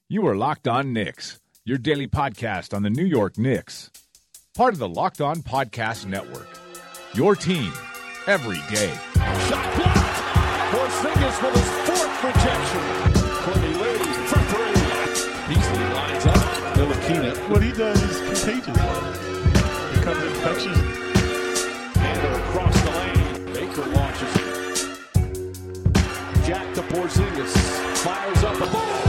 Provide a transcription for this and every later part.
You are Locked On Knicks, your daily podcast on the New York Knicks. Part of the Locked On Podcast Network. Your team every day. Shot blocked. Porzingis with his fourth rejection. Courtney Lee for three. Beasley lines up. Ntilikina. What he does is contagious. It becomes infectious. Handle across the lane. Baker launches it. Jack to Porzingis. Fires up a ball.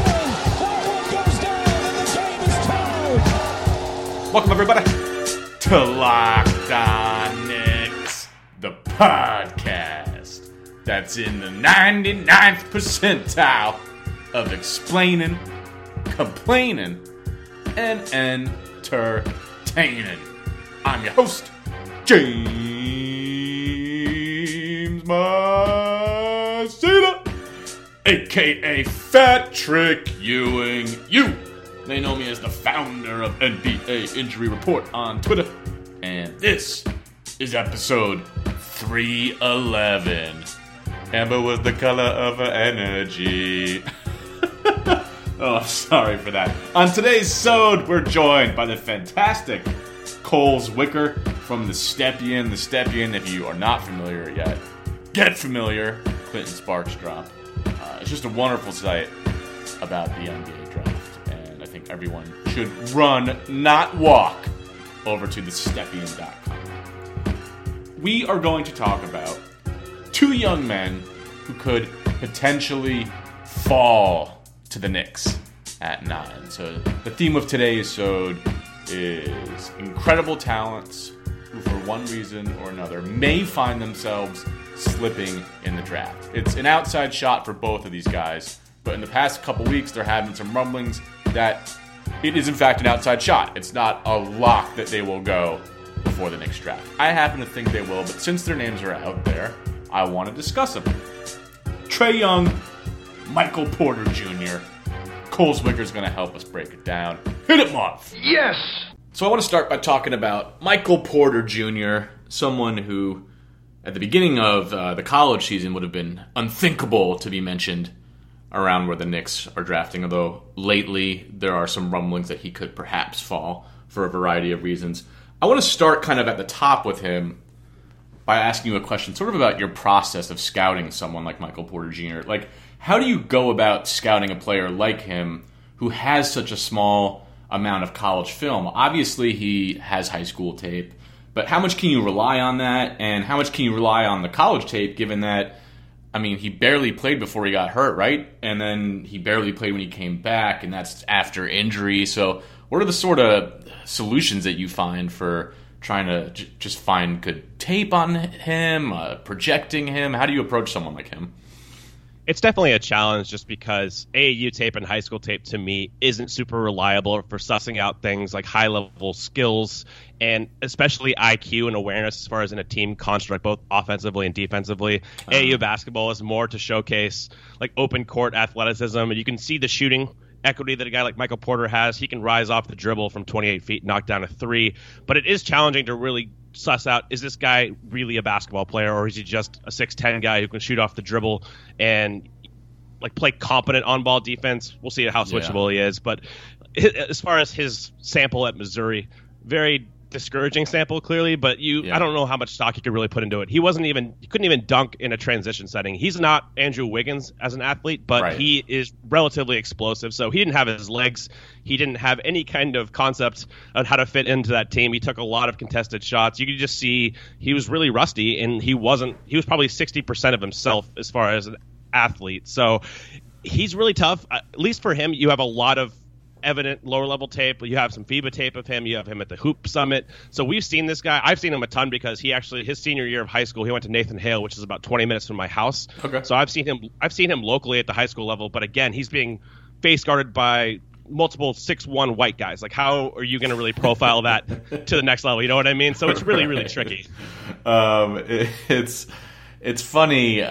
Welcome, everybody, to Locked On Knicks, the podcast that's in the 99th percentile of explaining, complaining, and entertaining. I'm your host, James Masita, a.k.a. Fat Trick Ewing. They know me as the founder of NBA Injury Report on Twitter. And this is episode 311. Amber was the color of her energy. Oh, I'm sorry for that. On today's sode, we're joined by the fantastic Coles Wicker from The Stepien. The Stepien, if you are not familiar yet, get familiar. Clinton Sparks drop. It's just a wonderful site about the NBA draft. I think everyone should run, not walk, over to thestepien.com. We are going to talk about two young men who could potentially fall to the Knicks at 9. So the theme of today's episode is incredible talents who, for one reason or another, may find themselves slipping in the draft. It's an outside shot for both of these guys, but in the past couple weeks, there have been some rumblings that it is in fact an outside shot. It's not a lock that they will go before the Knicks draft. I happen to think they will, but since their names are out there, I want to discuss them. Trae Young, Michael Porter Jr. Coles Wicker's going to help us break it down. Hit it, Marv! Yes! So I want to start by talking about Michael Porter Jr., someone who, at the beginning of the college season, would have been unthinkable to be mentioned around where the Knicks are drafting, although lately there are some rumblings that he could perhaps fall for a variety of reasons. I want to start kind of at the top with him by asking you a question sort of about your process of scouting someone like Michael Porter Jr. Like, how do you go about scouting a player like him who has such a small amount of college film? Obviously, he has high school tape, but how much can you rely on that, and how much can you rely on the college tape, given that I mean, he barely played before he got hurt, right? And then he barely played when he came back, and that's after injury. So what are the sort of solutions that you find for trying to just find good tape on him, projecting him? How do you approach someone like him? It's definitely a challenge just because AAU tape and high school tape, to me, isn't super reliable for sussing out things like high-level skills and especially IQ and awareness as far as in a team construct, both offensively and defensively. AAU basketball is more to showcase like open court athleticism, and you can see the shooting equity that a guy like Michael Porter has. He can rise off the dribble from 28 feet, knock down a three, but it is challenging to really suss out, is this guy really a basketball player, or is he just a 6'10 guy who can shoot off the dribble and like play competent on-ball defense? We'll see how switchable he is, but as far as his sample at Missouri, very discouraging sample, clearly, but I don't know how much stock you could really put into it. He couldn't even dunk in a transition setting. He's not Andrew Wiggins as an athlete, but he is relatively explosive. So he didn't have his legs. He didn't have any kind of concept on how to fit into that team. He took a lot of contested shots. You could just see he was really rusty, and he was probably 60% of himself as far as an athlete. So he's really tough. At least for him, you have a lot of evident lower level tape. You have some FIBA tape of him. You have him at the Hoop Summit. So we've seen this guy. I've seen him a ton because his senior year of high school, he went to Nathan Hale, which is about 20 minutes from my house. Okay. So I've seen him locally at the high school level, but again, he's being face guarded by multiple 6'1" white guys. Like, how are you going to really profile that to the next level? You know what I mean? So it's really, really tricky. It's funny.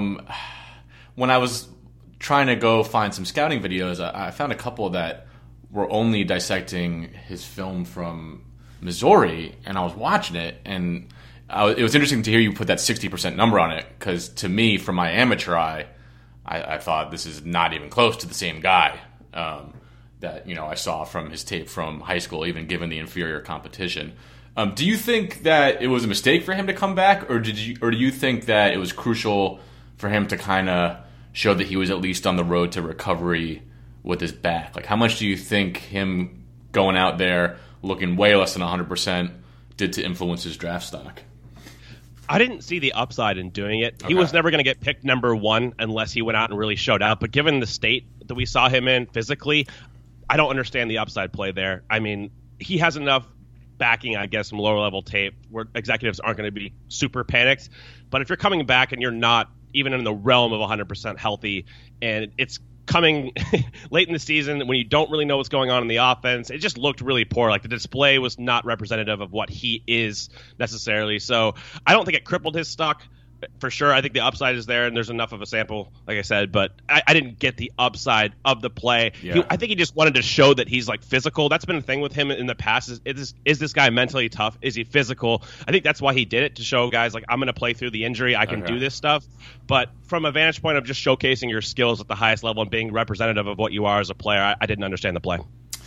When I was trying to go find some scouting videos, I found a couple that were only dissecting his film from Missouri, and I was watching it, and it was interesting to hear you put that 60% number on it, because to me, from my amateur eye, I thought this is not even close to the same guy. that I saw from his tape from high school, even given the inferior competition. Do you think that it was a mistake for him to come back, or do you think that it was crucial for him to kind of show that he was at least on the road to recovery with his back? Like, how much do you think him going out there looking way less than 100% did to influence his draft stock? I didn't see the upside in doing it. Okay. He was never going to get picked number one unless he went out and really showed out. But given the state that we saw him in physically, I don't understand the upside play there. I mean, he has enough backing, I guess, from lower level tape where executives aren't going to be super panicked. But if you're coming back and you're not even in the realm of 100% healthy, and it's coming late in the season when you don't really know what's going on in the offense, it just looked really poor. Like, the display was not representative of what he is necessarily. So I don't think it crippled his stock for sure. I think the upside is there, and there's enough of a sample, like I said, but I didn't get the upside of the play. Yeah. I think he just wanted to show that he's like physical. That's been a thing with him in the past. Is this guy mentally tough? Is he physical? I think that's why he did it, to show guys like, I'm going to play through the injury. I can do this stuff. But from a vantage point of just showcasing your skills at the highest level and being representative of what you are as a player, I didn't understand the play.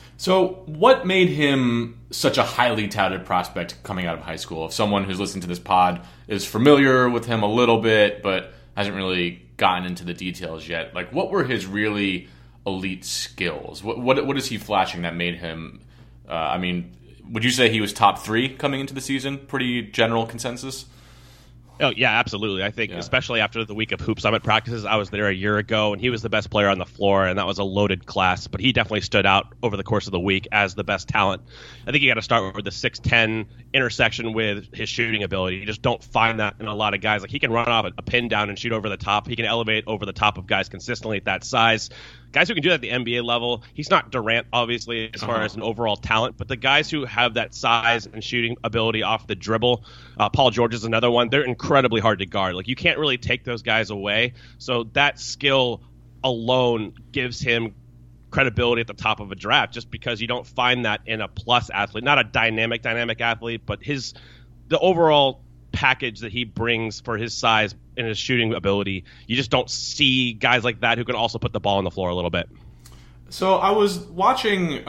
So what made him such a highly touted prospect coming out of high school? If someone who's listening to this pod is familiar with him a little bit but hasn't really gotten into the details yet, like, what were his really elite skills? What is he flashing that made him, I mean, would you say he was top 3 coming into the season? Pretty general consensus? Oh, yeah, absolutely. I think especially after the week of Hoop Summit practices, I was there a year ago, and he was the best player on the floor, and that was a loaded class. But he definitely stood out over the course of the week as the best talent. I think you got to start with the 6'10" intersection with his shooting ability. You just don't find that in a lot of guys. Like, he can run off a pin down and shoot over the top. He can elevate over the top of guys consistently at that size. Guys who can do that at the NBA level, he's not Durant, obviously, as far as an overall talent, but the guys who have that size and shooting ability off the dribble, Paul George is another one. They're incredibly hard to guard. Like, you can't really take those guys away. So that skill alone gives him credibility at the top of a draft, just because you don't find that in a plus athlete, not a dynamic athlete, but the overall package that he brings for his size and his shooting ability. You just don't see guys like that who can also put the ball on the floor a little bit. So I was watching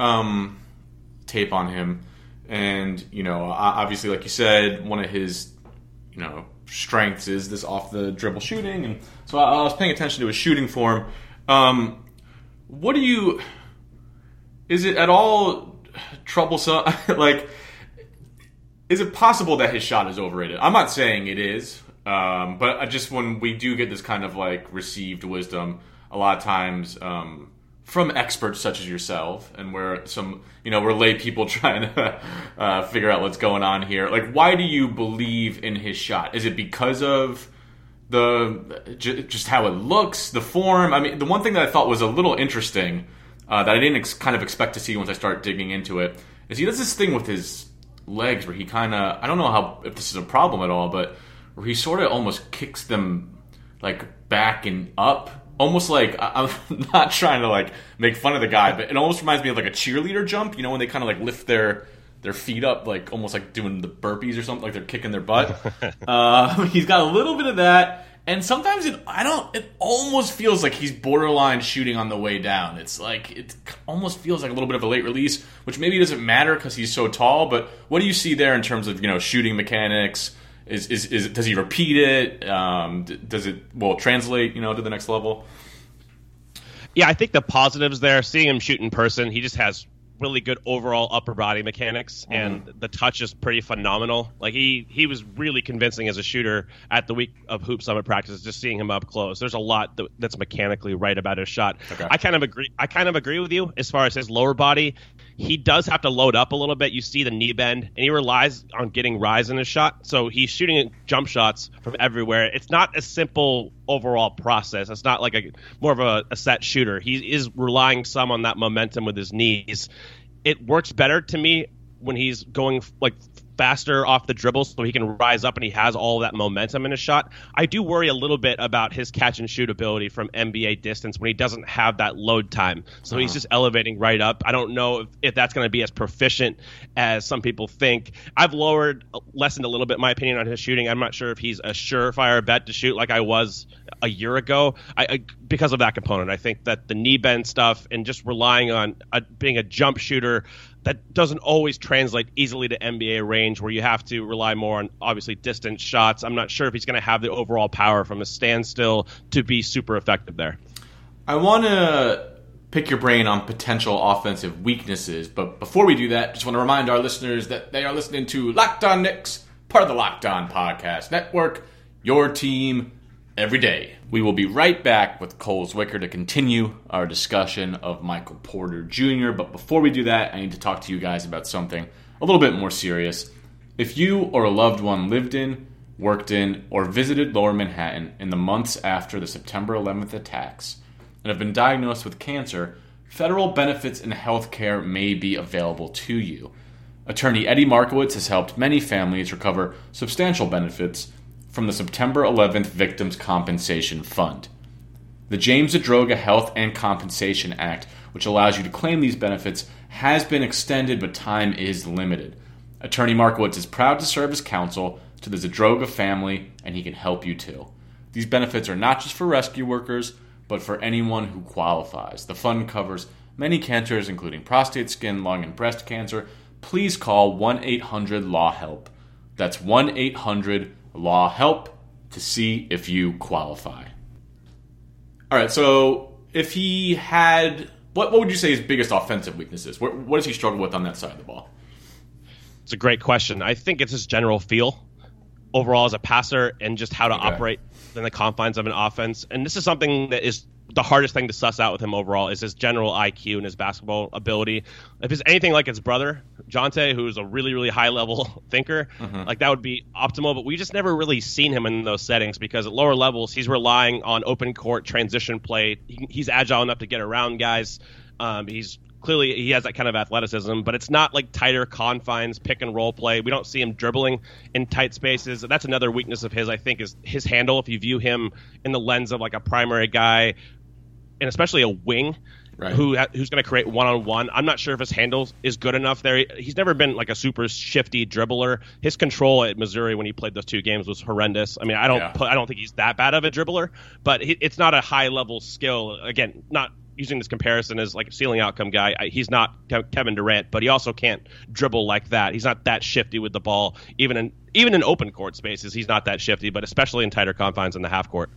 tape on him, and obviously, like you said, one of his strengths is this off the dribble shooting, and so I was paying attention to his shooting form. Is it at all troublesome? Like, is it possible that his shot is overrated? I'm not saying it is, but when we do get this kind of like received wisdom, a lot of times from experts such as yourself, and we're lay people trying to figure out what's going on here. Like, why do you believe in his shot? Is it because of just how it looks, the form? I mean, the one thing that I thought was a little interesting that I didn't kind of expect to see once I start digging into it is he does this thing with his legs where he kind of, I don't know if this is a problem at all, but where he sort of almost kicks them like back and up, almost like, I'm not trying to like make fun of the guy, but it almost reminds me of like a cheerleader jump, when they kind of like lift their feet up, like almost like doing the burpees or something, like they're kicking their butt. He's got a little bit of that, and sometimes it almost feels like he's borderline shooting on the way down. It's like, it almost feels like a little bit of a late release, which maybe doesn't matter because he's so tall, but what do you see there in terms of, shooting mechanics? Does he repeat it? Does it translate, to the next level? Yeah, I think the positives there, seeing him shoot in person, he just has really good overall upper body mechanics, and the touch is pretty phenomenal. Like, he was really convincing as a shooter at the week of Hoop Summit practice, just seeing him up close. There's a lot that's mechanically right about his shot. Okay. I kind of agree with you as far as his lower body. He does have to load up a little bit. You see the knee bend, and he relies on getting rise in his shot. So he's shooting jump shots from everywhere. It's not a simple overall process. It's not like more of a set shooter. He is relying some on that momentum with his knees. It works better to me when he's going like faster off the dribble so he can rise up and he has all of that momentum in his shot. I do worry a little bit about his catch and shoot ability from NBA distance when he doesn't have that load time. So he's just elevating right up. I don't know if that's going to be as proficient as some people think. I've lessened a little bit my opinion on his shooting. I'm not sure if he's a surefire bet to shoot like I was a year ago because of that component. I think that the knee bend stuff and just relying on being a jump shooter, that doesn't always translate easily to NBA range where you have to rely more on obviously distance shots. I'm not sure if he's going to have the overall power from a standstill to be super effective there. I want to pick your brain on potential offensive weaknesses, but before we do that, just want to remind our listeners that they are listening to Locked On Knicks, part of the Locked On Podcast Network, your team every day. We will be right back with Cole Zwicker to continue our discussion of Michael Porter Jr., but before we do that, I need to talk to you guys about something a little bit more serious. If you or a loved one lived in, worked in, or visited Lower Manhattan in the months after the September 11th attacks and have been diagnosed with cancer, federal benefits and health care may be available to you. Attorney Eddie Markowitz has helped many families recover substantial benefits from the September 11th Victims Compensation Fund. The James Zadroga Health and Compensation Act, which allows you to claim these benefits, has been extended, but time is limited. Attorney Markowitz is proud to serve as counsel to the Zadroga family, and he can help you too. These benefits are not just for rescue workers, but for anyone who qualifies. The fund covers many cancers, including prostate, skin, lung, and breast cancer. Please call 1-800-LAW-HELP. That's 1-800-LAW-HELP to see if you qualify. All right, so if he had, what would you say his biggest offensive weakness is? What does he struggle with on that side of the ball? It's a great question. I think it's his general feel overall as a passer and just how to operate in the confines of an offense. And this is something that is the hardest thing to suss out with him overall is his general IQ and his basketball ability. If it's anything like his brother, Jonte, who's a really, really high-level thinker, like that would be optimal. But we just never really seen him in those settings because at lower levels, he's relying on open court transition play. He's agile enough to get around guys. Clearly, he has that kind of athleticism, but it's not like tighter confines, pick and roll play. We don't see him dribbling in tight spaces. That's another weakness of his, I think, is his handle. If you view him in the lens of like a primary guy, and especially a wing, right, who's going to create one-on-one, I'm not sure if his handle is good enough there. He's never been like a super shifty dribbler. His control at Missouri when he played those two games was horrendous. I mean, I don't think he's that bad of a dribbler, but it's not a high-level skill. Again, not using this comparison as like a ceiling outcome guy. He's not Kevin Durant, but he also can't dribble like that. He's not that shifty with the ball. Even in open court spaces, he's not that shifty, but especially in tighter confines in the half court.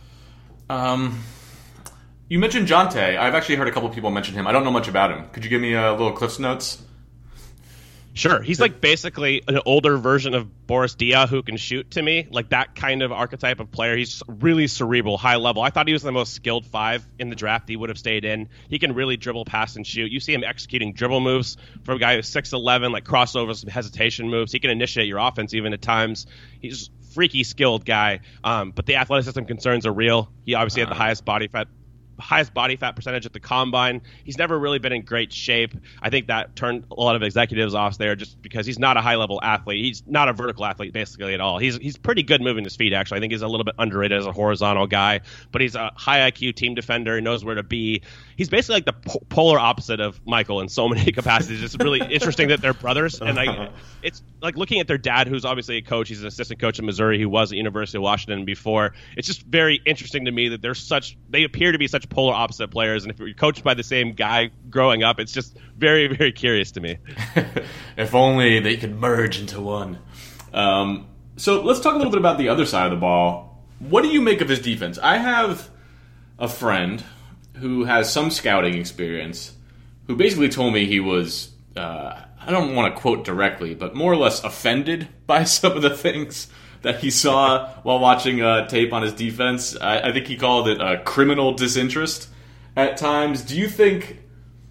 You mentioned Jonte. I've actually heard a couple people mention him. I don't know much about him. Could you give me a little Cliff's Notes? Sure. He's like basically an older version of Boris Diaw who can shoot to me, like that kind of archetype of player. He's really cerebral, high level. I thought he was the most skilled 5 in the draft. He would have stayed in. He can really dribble, pass, and shoot. You see him executing dribble moves for a guy who's 6'11", like crossovers, hesitation moves. He can initiate your offense even at times. He's a freaky skilled guy, but the athleticism concerns are real. He obviously had the highest body fat percentage at the combine. He's never really been in great shape. I think that turned a lot of executives off there just because he's not a high-level athlete. He's not a vertical athlete basically at all. He's pretty good moving his feet, actually. I think he's a little bit underrated as a horizontal guy, but he's a high IQ team defender. He knows where to be. He's basically like the polar opposite of Michael in so many capacities. It's really interesting that they're brothers, and it's like looking at their dad, who's obviously a coach. He's an assistant coach at Missouri. He was at University of Washington before. It's just very interesting to me that they appear to be such polar opposite players, and if you're coached by the same guy growing up, it's just very, very curious to me. If only they could merge into one. So let's talk a little bit about the other side of the ball. What do you make of his defense? I have a friend who has some scouting experience who basically told me he was, I don't want to quote directly, but more or less offended by some of the things that he saw while watching tape on his defense. I think he called it criminal disinterest at times. Do you think...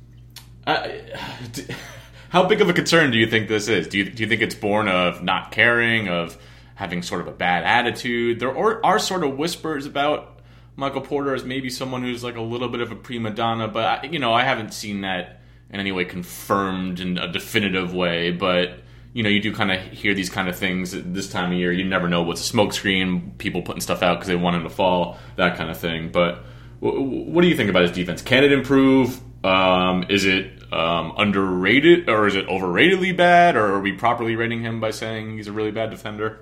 how big of a concern do you think this is? Do you think it's born of not caring, of having sort of a bad attitude? There are sort of whispers about Michael Porter as maybe someone who's like a little bit of a prima donna, but I haven't seen that in any way confirmed in a definitive way. But you do kind of hear these kind of things at this time of year. You never know what's a smoke screen, people putting stuff out because they want him to fall, that kind of thing. But what do you think about his defense? Can it improve? Is it underrated, or is it overratedly bad, or are we properly rating him by saying he's a really bad defender?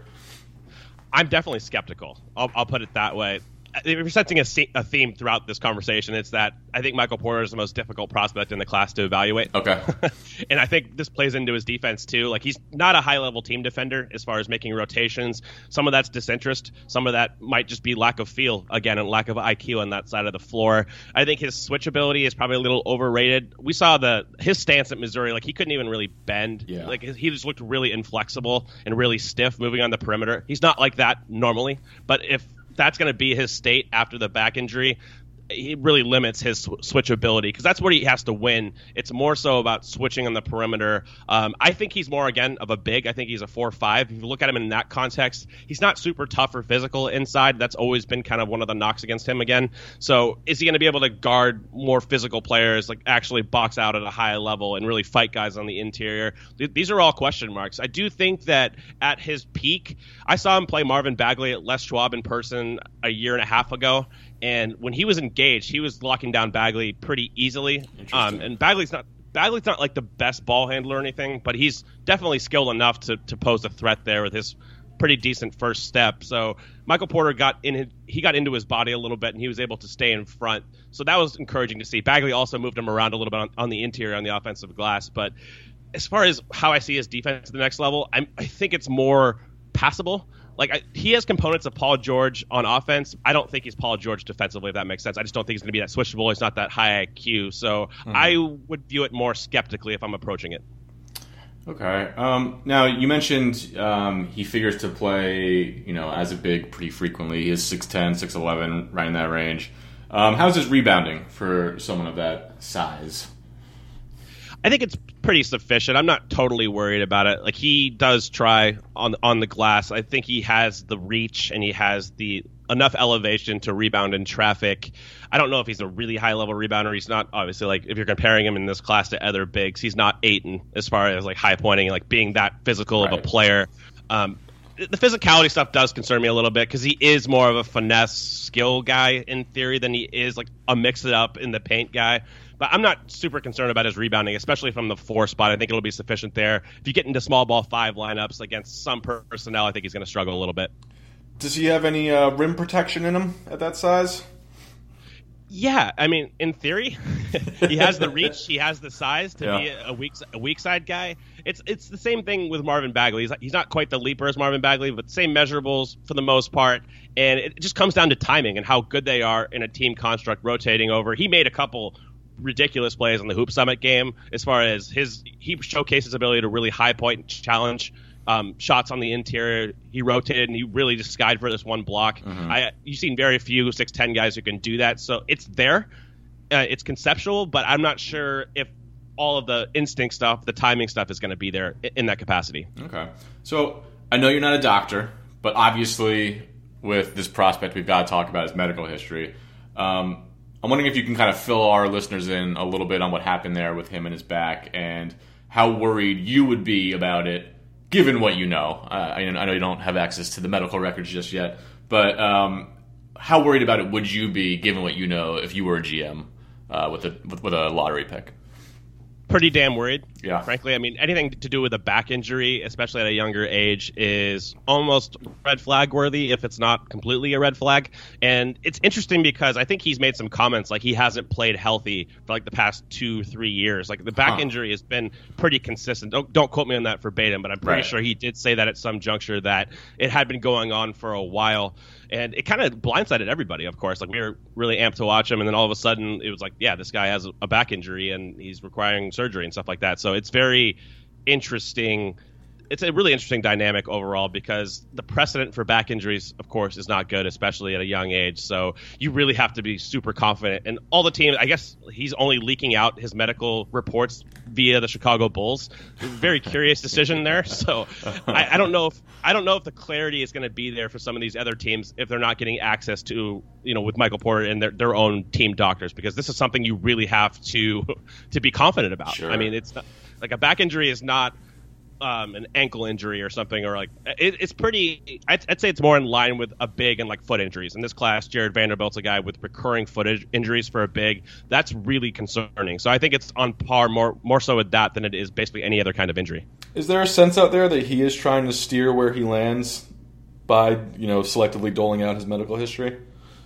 I'm definitely skeptical. I'll put it that way. If you're sensing a theme throughout this conversation, it's that I think Michael Porter is the most difficult prospect in the class to evaluate. Okay. And I think this plays into his defense too. Like, he's not a high-level team defender as far as making rotations. Some of that's disinterest. Some of that might just be lack of feel, again, and lack of IQ on that side of the floor. I think his switch ability is probably a little overrated. We saw his stance at Missouri. Like, he couldn't even really bend. Yeah. Like, he just looked really inflexible and really stiff moving on the perimeter. He's not like that normally, but if that's going to be his state after the back injury, it really limits his switchability, because that's what he has to win. It's more so about switching on the perimeter. I think he's more, again, of a big. I think he's a 4-5. If you look at him in that context, he's not super tough or physical inside. That's always been kind of one of the knocks against him again. So is he going to be able to guard more physical players, like actually box out at a high level and really fight guys on the interior? These are all question marks. I do think that at his peak, I saw him play Marvin Bagley at Les Schwab in person a year and a half ago. And when he was engaged, he was locking down Bagley pretty easily. And Bagley's not like the best ball handler or anything, but he's definitely skilled enough to pose a threat there with his pretty decent first step. So Michael Porter got into his body a little bit, and he was able to stay in front. So that was encouraging to see. Bagley also moved him around a little bit on the interior on the offensive glass. But as far as how I see his defense at the next level, I think it's more passable. Like, he has components of Paul George on offense. I don't think he's Paul George defensively, if that makes sense. I just don't think he's going to be that switchable. He's not that high IQ. So I would view it more skeptically if I'm approaching it. Okay. Now, you mentioned he figures to play, as a big pretty frequently. He is 6'10", 6'11", right in that range. How's his rebounding for someone of that size? I think it's pretty sufficient. I'm not totally worried about it. Like, he does try on the glass. I think he has the reach, and he has the enough elevation to rebound in traffic. I don't know if he's a really high-level rebounder. He's not, obviously, like, if you're comparing him in this class to other bigs, he's not Ayton as far as, like, high-pointing, like, being that physical of a player. The physicality stuff does concern me a little bit, because he is more of a finesse skill guy in theory than he is, like, a mix-it-up in the paint guy. But I'm not super concerned about his rebounding, especially from the 4 spot. I think it'll be sufficient there. If you get into small ball 5 lineups against some personnel, I think he's going to struggle a little bit. Does he have any rim protection in him at that size? Yeah, I mean, in theory, he has the reach, he has the size to be a weak side guy. It's the same thing with Marvin Bagley. He's not quite the leaper as Marvin Bagley, but same measurables for the most part. And it just comes down to timing and how good they are in a team construct rotating over. He made a couple ridiculous plays in the Hoop Summit game as far as he showcased his ability to really high point and challenge shots on the interior. He rotated, and he really just skied for this one block. You've seen very few 6'10" guys who can do that, so it's there. It's conceptual, but I'm not sure if all of the instinct stuff, the timing stuff, is going to be there in that capacity. Okay. So I know you're not a doctor, but obviously with this prospect, we've got to talk about his medical history. I'm wondering if you can kind of fill our listeners in a little bit on what happened there with him and his back, and how worried you would be about it, given what you know. I know you don't have access to the medical records just yet, but how worried about it would you be, given what you know, if you were a GM with a lottery pick? Pretty damn worried. Yeah. Frankly, I mean, anything to do with a back injury, especially at a younger age, is almost red flag worthy, if it's not completely a red flag. And it's interesting because I think he's made some comments like he hasn't played healthy for like the past 2-3 years. Like, the back injury has been pretty consistent. Don't quote me on that verbatim, but I'm pretty sure he did say that at some juncture, that it had been going on for a while. And it kind of blindsided everybody, of course. Like, we were really amped to watch him, and then all of a sudden it was like, yeah, this guy has a back injury and he's requiring surgery and stuff like that. So it's very interesting. It's a really interesting dynamic overall, because the precedent for back injuries, of course, is not good, especially at a young age. So you really have to be super confident. And all the teams, I guess he's only leaking out his medical reports via the Chicago Bulls. Very curious decision there. So I don't know if the clarity is going to be there for some of these other teams if they're not getting access to, with Michael Porter and their own team doctors, because this is something you really have to be confident about. Sure. I mean, it's not, like, a back injury is not an ankle injury or something, or like it's pretty. I'd say it's more in line with a big and like foot injuries. In this class, Jared Vanderbilt's a guy with recurring foot injuries for a big. That's really concerning. So I think it's on par more so with that than it is basically any other kind of injury. Is there a sense out there that he is trying to steer where he lands by, selectively doling out his medical history?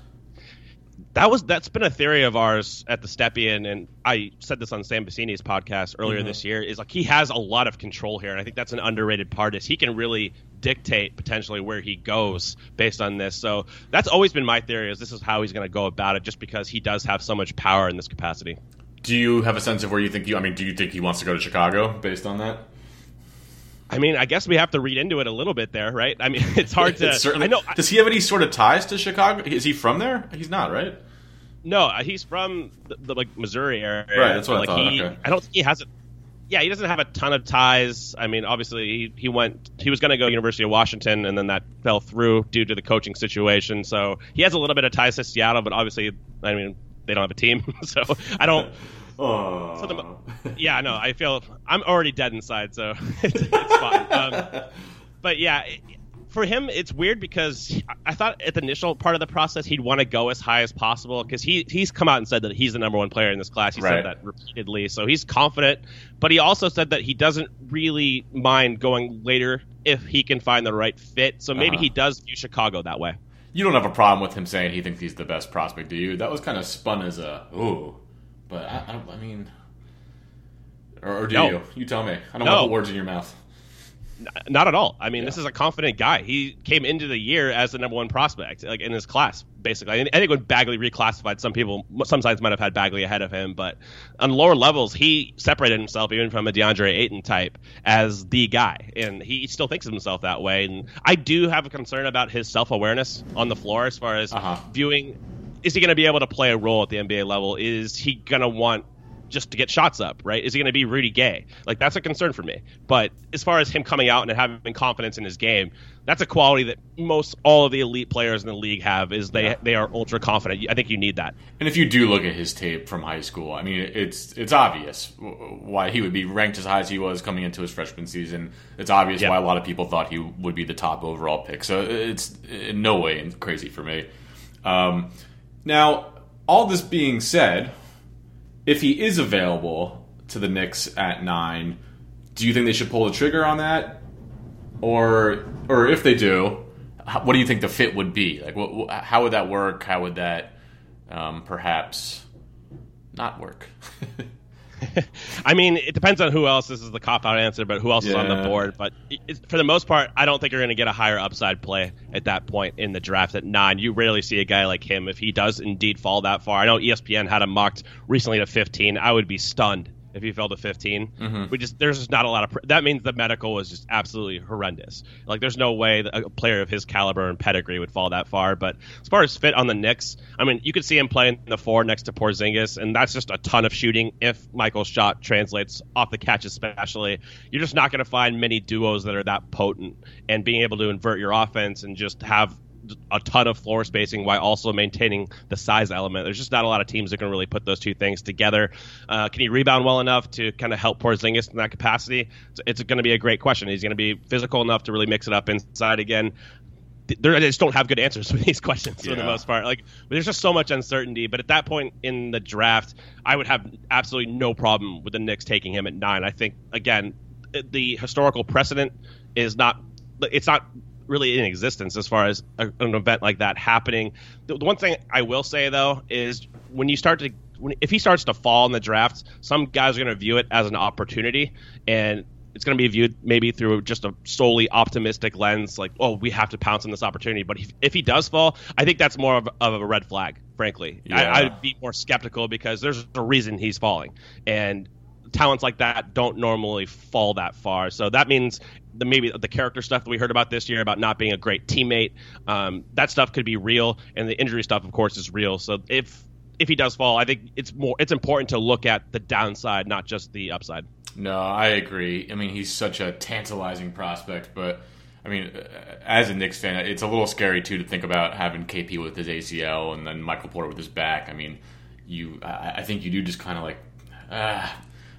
That's been a theory of ours at the Stepien, and I said this on Sam Bassini's podcast earlier this year, is like he has a lot of control here, and I think that's an underrated part, is he can really dictate potentially where he goes based on this. So that's always been my theory, is this is how he's going to go about it, just because he does have so much power in this capacity. Do you have a sense of where you think do you think he wants to go to Chicago based on that? I mean, I guess we have to read into it a little bit there, right? I mean, it's hard to... I know. Does he have any sort of ties to Chicago? Is he from there? He's not, right? No, he's from the like Missouri area. Right, that's what like, I thought. Okay. I don't think he has he doesn't have a ton of ties. I mean, obviously, he was going to go to University of Washington, and then that fell through due to the coaching situation. So he has a little bit of ties to Seattle, but obviously, I mean, they don't have a team. So I don't... Yeah, no, I feel I'm already dead inside, so it's fine. But yeah, for him, it's weird because I thought at the initial part of the process he'd want to go as high as possible, because he's come out and said that he's the number one player in this class. He said that repeatedly, so he's confident. But he also said that he doesn't really mind going later if he can find the right fit. So maybe he does view Chicago that way. You don't have a problem with him saying he thinks he's the best prospect, do you? That was kind of spun as a ooh. But I mean, or do you? You tell me. I don't want to put words in your mouth. Not at all. I mean, this is a confident guy. He came into the year as the number one prospect, like in his class, basically. I think when Bagley reclassified, some sides might have had Bagley ahead of him, but on lower levels, he separated himself even from a DeAndre Ayton type as the guy, and he still thinks of himself that way. And I do have a concern about his self-awareness on the floor as far as viewing. Is he going to be able to play a role at the NBA level? Is he going to want just to get shots up, right? Is he going to be Rudy Gay? Like, that's a concern for me. But as far as him coming out and having confidence in his game, that's a quality that all of the elite players in the league have, is they are ultra confident. I think you need that. And if you do look at his tape from high school, I mean, it's obvious why he would be ranked as high as he was coming into his freshman season. It's obvious why a lot of people thought he would be the top overall pick. So it's in no way crazy for me. Now, all this being said, if he is available to the Knicks at 9, do you think they should pull the trigger on that? Or if they do, what do you think the fit would be? Like, how would that work? How would that perhaps not work? I mean, it depends on who else. This is the cop-out answer, but who else is on the board. But for the most part, I don't think you're going to get a higher upside play at that point in the draft at 9. You rarely see a guy like him if he does indeed fall that far. I know ESPN had him mocked recently to 15. I would be stunned if he fell to 15. There's just not a lot of that means the medical was just absolutely horrendous. Like, there's no way that a player of his caliber and pedigree would fall that far. But as far as fit on the Knicks, I mean, you could see him playing the 4 next to Porzingis, and that's just a ton of shooting if Michael's shot translates off the catch especially. You're just not going to find many duos that are that potent, and being able to invert your offense and just have a ton of floor spacing while also maintaining the size element. There's just not a lot of teams that can really put those two things together. Can he rebound well enough to kind of help Porzingis in that capacity? It's going to be a great question. He's going to be physical enough to really mix it up inside again. They just don't have good answers for these questions for the most part. Like, there's just so much uncertainty. But at that point in the draft, I would have absolutely no problem with the Knicks taking him at 9. I think, again, the historical precedent is not really in existence as far as an event like that happening. The one thing I will say, though, is if he starts to fall in the draft, some guys are going to view it as an opportunity, and it's going to be viewed maybe through just a solely optimistic lens, like, oh, we have to pounce on this opportunity. But if he does fall, I think that's more of a red flag, frankly. I'd be more skeptical because there's a reason he's falling, and talents like that don't normally fall that far. So that means maybe the character stuff that we heard about this year about not being a great teammate, that stuff could be real, and the injury stuff, of course, is real. So if he does fall, I think it's important to look at the downside, not just the upside. No, I agree. I mean, he's such a tantalizing prospect, but I mean, as a Knicks fan, it's a little scary too to think about having KP with his ACL and then Michael Porter with his back. I mean, I think you do just kind of like,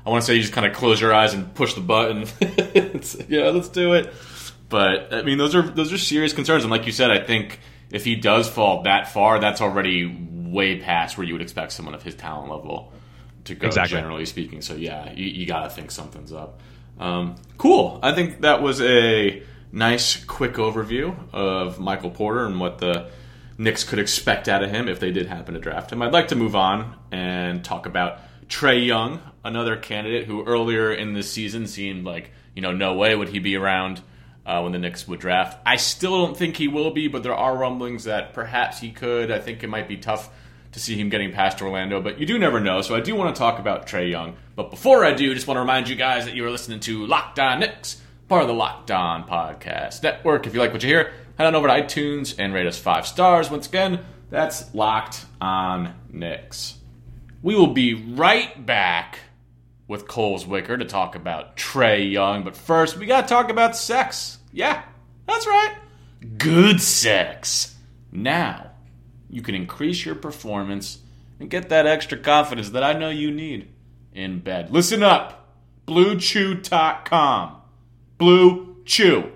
I want to say you just kind of close your eyes and push the button. Yeah, let's do it. But I mean, those are serious concerns. And like you said, I think if he does fall that far, that's already way past where you would expect someone of his talent level to go, generally speaking. So yeah, you got to think something's up. Cool. I think that was a nice, quick overview of Michael Porter and what the Knicks could expect out of him if they did happen to draft him. I'd like to move on and talk about Trae Young, another candidate who earlier in this season seemed like, no way would he be around when the Knicks would draft. I still don't think he will be, but there are rumblings that perhaps he could. I think it might be tough to see him getting past Orlando, but you do never know, so I do want to talk about Trae Young. But before I do, I just want to remind you guys that you are listening to Locked On Knicks, part of the Locked On Podcast Network. If you like what you hear, head on over to iTunes and rate us 5 stars. Once again, that's Locked On Knicks. We will be right back with Cole Zwicker to talk about Trae Young, but first, we got to talk about sex. Yeah, that's right. Good sex. Now, you can increase your performance and get that extra confidence that I know you need in bed. Listen up. BlueChew.com. Blue Chew.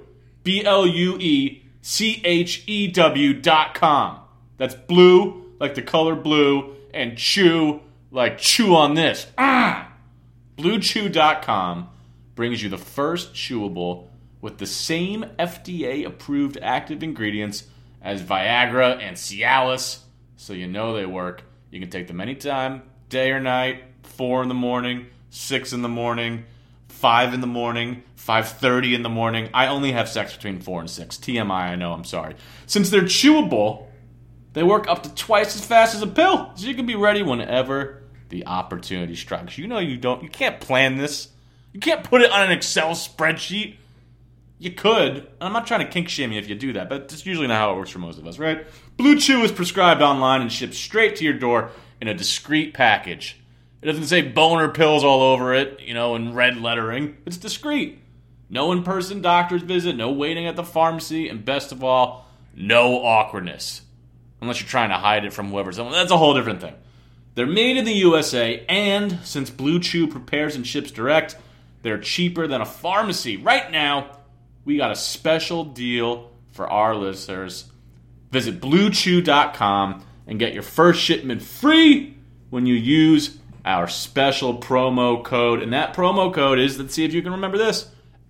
BlueChew.com. That's blue like the color blue and chew like chew on this. BlueChew.com brings you the first chewable with the same FDA-approved active ingredients as Viagra and Cialis, so you know they work. You can take them anytime, day or night, 4 in the morning, 6 in the morning, 5 in the morning, 5:30 in the morning. I only have sex between 4 and 6. TMI, I know, I'm sorry. Since they're chewable, they work up to twice as fast as a pill, so you can be ready whenever the opportunity strikes. You can't plan this. You can't put it on an Excel spreadsheet. You could. I'm not trying to kink shame you if you do that, but it's usually not how it works for most of us, right? Blue Chew is prescribed online and shipped straight to your door in a discreet package. It doesn't say boner pills all over it, in red lettering. It's discreet. No in-person doctor's visit, no waiting at the pharmacy, and best of all, no awkwardness. Unless you're trying to hide it from whoever's on. That's a whole different thing. They're made in the USA, and since Blue Chew prepares and ships direct, they're cheaper than a pharmacy. Right now, we got a special deal for our listeners. Visit BlueChew.com and get your first shipment free when you use our special promo code. And that promo code is, let's see if you can remember this,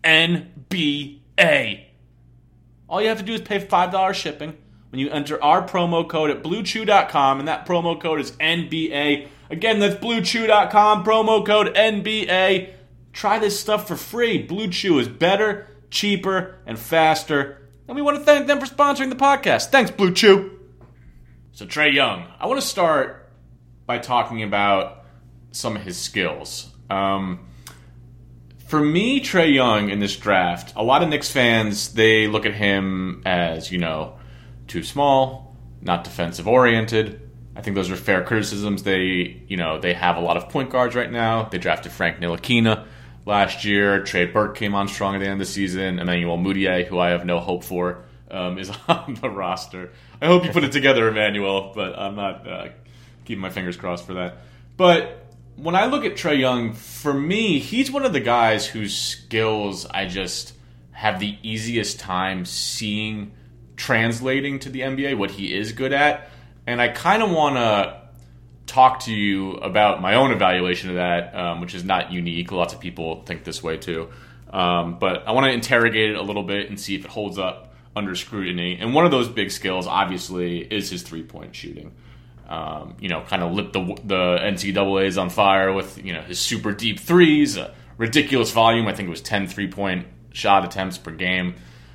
NBA. All you have to do is pay $5 shipping when you enter our promo code at BlueChew.com, and that promo code is NBA. Again, that's BlueChew.com, promo code NBA. Try this stuff for free. Blue Chew is better, cheaper, and faster. And we want to thank them for sponsoring the podcast. Thanks, Blue Chew. So Trae Young, I want to start by talking about some of his skills. For me, Trae Young in this draft, a lot of Knicks fans, they look at him as, too small, not defensive oriented. I think those are fair criticisms. They have a lot of point guards right now. They drafted Frank Ntilikina last year. Trey Burke came on strong at the end of the season. Emmanuel Mudiay, who I have no hope for, is on the roster. I hope you put it together, Emmanuel, but I'm not keeping my fingers crossed for that. But when I look at Trae Young, for me, he's one of the guys whose skills I just have the easiest time seeing translating to the NBA, what he is good at. And I kind of want to talk to you about my own evaluation of that, which is not unique. Lots of people think this way too. But I want to interrogate it a little bit and see if it holds up under scrutiny. And one of those big skills, obviously, is his three-point shooting. Kind of lit the NCAAs on fire with, his super deep threes, ridiculous volume. I think it was 10 3-point shot attempts per game.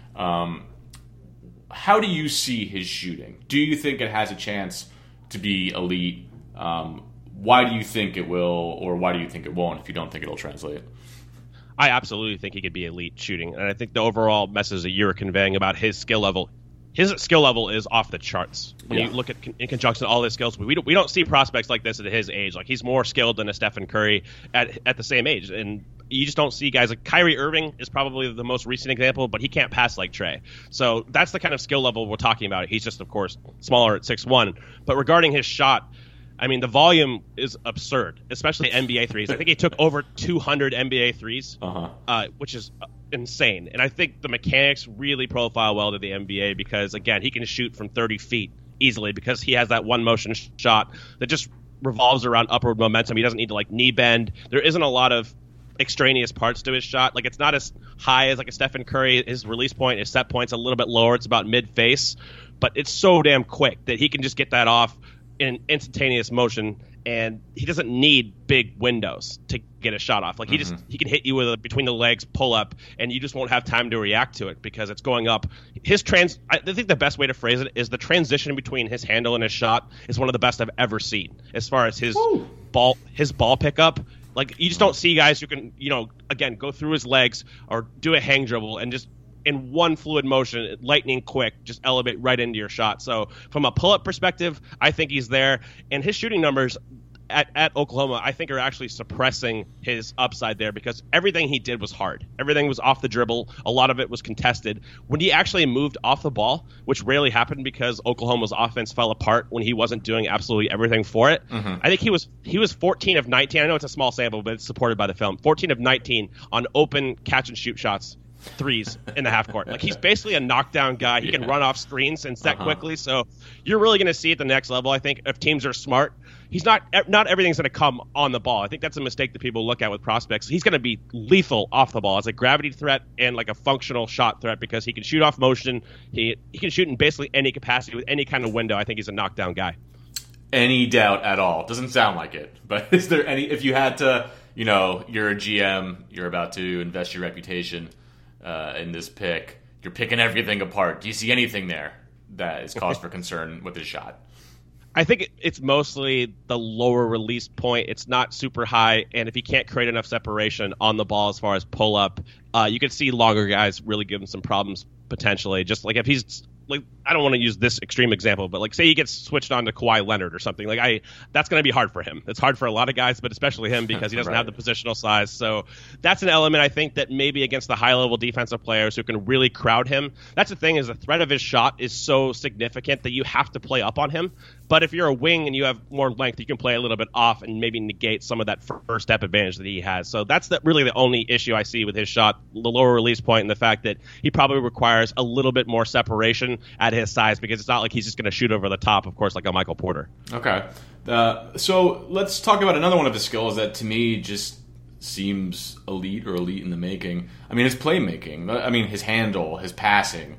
How do you see his shooting? Do you think it has a chance to be elite? Why do you think it will, or why do you think it won't if you don't think it'll translate? I absolutely think he could be elite shooting. And I think the overall message that you're conveying about his skill level is off the charts. When you look at in conjunction all his skills, we don't see prospects like this at his age. Like, he's more skilled than a Stephen Curry at the same age. And you just don't see guys like Kyrie Irving is probably the most recent example, but he can't pass like Trae. So that's the kind of skill level we're talking about. He's just, of course, smaller at 6'1". But regarding his shot, I mean, the volume is absurd, especially NBA threes. I think he took over 200 NBA threes, which is insane. And I think the mechanics really profile well to the NBA because, again, he can shoot from 30 feet easily because he has that one motion shot that just revolves around upward momentum. He doesn't need to like knee bend. There isn't a lot of extraneous parts to his shot. Like, it's not as high as like a Stephen Curry. His release point, his set point's a little bit lower. It's about mid-face, but it's so damn quick that he can just get that off in instantaneous motion, and he doesn't need big windows to get a shot off. Like, he can hit you with a between the legs pull up, and you just won't have time to react to it because it's going up. I think the best way to phrase it is the transition between his handle and his shot is one of the best I've ever seen as far as his ball pickup. Like, you just don't see guys who can, again, go through his legs or do a hang dribble and just in one fluid motion, lightning quick, just elevate right into your shot. So from a pull-up perspective, I think he's there. And his shooting numbers at Oklahoma, I think, are actually suppressing his upside there because everything he did was hard. Everything was off the dribble. A lot of it was contested. When he actually moved off the ball, which rarely happened because Oklahoma's offense fell apart when he wasn't doing absolutely everything for it, I think he was 14 of 19. I know it's a small sample, but it's supported by the film. 14 of 19 on open catch-and-shoot shots. Threes in the half court. Like, he's basically a knockdown guy. He can run off screens and set quickly. So you're really going to see at the next level, I think, if teams are smart. He's not everything's going to come on the ball. I think that's a mistake that people look at with prospects. He's going to be lethal off the ball as a gravity threat and like a functional shot threat because he can shoot off motion. He can shoot in basically any capacity with any kind of window. I think he's a knockdown guy. Any doubt at all? Doesn't sound like it. But is there any? If you had to, you're a GM, you're about to invest your reputation in this pick, you're picking everything apart. Do you see anything there that is cause for concern with his shot? I think it's mostly the lower release point. It's not super high, and if he can't create enough separation on the ball as far as pull up, you could see longer guys really give him some problems potentially. Just like if he's like, I don't want to use this extreme example, but like say he gets switched on to Kawhi Leonard or something, that's going to be hard for him. It's hard for a lot of guys, but especially him because he doesn't have the positional size. So that's an element I think that maybe against the high level defensive players who can really crowd him. That's the thing, is the threat of his shot is so significant that you have to play up on him. But if you're a wing and you have more length, you can play a little bit off and maybe negate some of that first step advantage that he has. So that's really the only issue I see with his shot, the lower release point, and the fact that he probably requires a little bit more separation at his size because it's not like he's just going to shoot over the top, of course, like a Michael Porter. Okay. So let's talk about another one of his skills that to me just seems elite or elite in the making. I mean, his playmaking. I mean, his handle, his passing.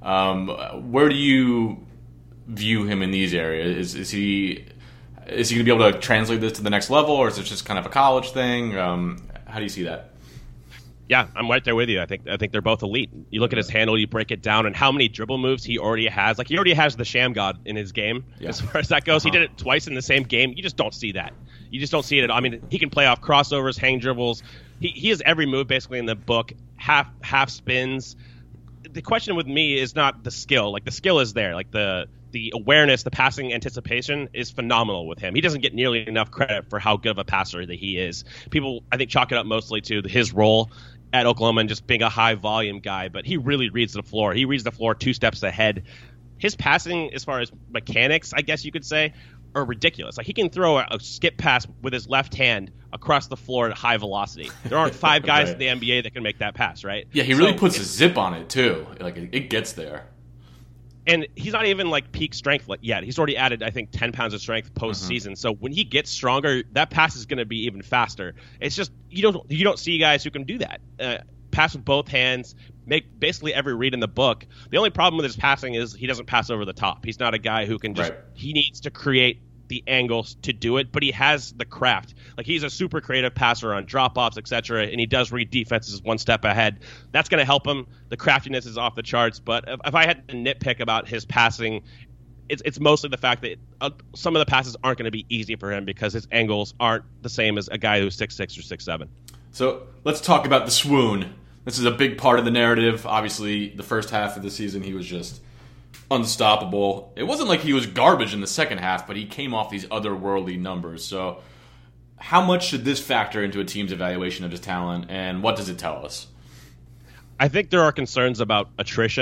Where do you view him in these areas? Is he going to be able to translate this to the next level, or is it just kind of a college thing? How do you see that? Yeah, I'm right there with you. I think they're both elite. You look at his handle, you break it down, and how many dribble moves he already has. Like, he already has the Sham God in his game. Yeah. As far as that goes, he did it twice in the same game. You just don't see that. You just don't see it at all. I mean, he can play off crossovers, hang dribbles. He has every move basically in the book. Half spins. The question with me is not the skill. Like, the skill is there. Like, the awareness, the passing anticipation is phenomenal with him. He doesn't get nearly enough credit for how good of a passer that he is. People, I think, chalk it up mostly to his role at Oklahoma and just being a high volume guy, but he really reads the floor. He reads the floor 2 steps ahead. His passing, as far as mechanics, I guess you could say, are ridiculous. Like, he can throw a skip pass with his left hand across the floor at high velocity. There aren't 5 guys in the NBA that can make that pass, right? Yeah, he really puts a zip on it too. Like, it gets there. And he's not even like peak strength yet. He's already added, I think, 10 pounds of strength postseason. So when he gets stronger, that pass is going to be even faster. It's just you don't see guys who can do that. Pass with both hands, make basically every read in the book. The only problem with his passing is he doesn't pass over the top. He's not a guy who can just he needs to create the angles to do it, but he has the craft. Like, he's a super creative passer on drop-offs, etc., and he does read defenses 1 step ahead. That's going to help him. The craftiness is off the charts, but if I had to nitpick about his passing, it's mostly the fact that some of the passes aren't going to be easy for him because his angles aren't the same as a guy who's 6'6" or 6'7". So let's talk about the swoon. This is a big part of the narrative. Obviously, the first half of the season, he was just unstoppable. It wasn't like he was garbage in the second half, but he came off these otherworldly numbers. So how much should this factor into a team's evaluation of his talent, and what does it tell us? I think there are concerns about attrition.